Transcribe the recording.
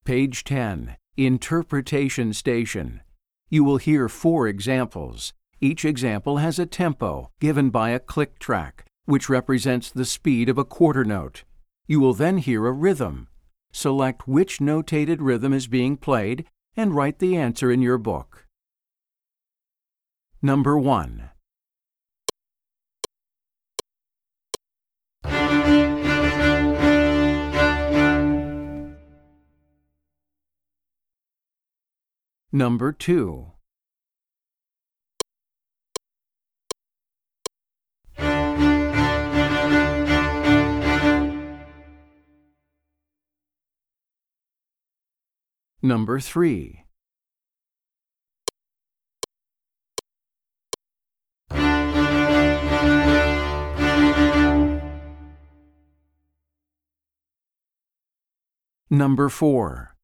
Page 10, Interpretation Station. You will hear 4 examples. Each example has a tempo given by a click track, which represents the speed of a quarter note. You will then hear a rhythm. Select which notated rhythm is being played and write the answer in your book. Number 1. Number 2. Number 3. Number 4.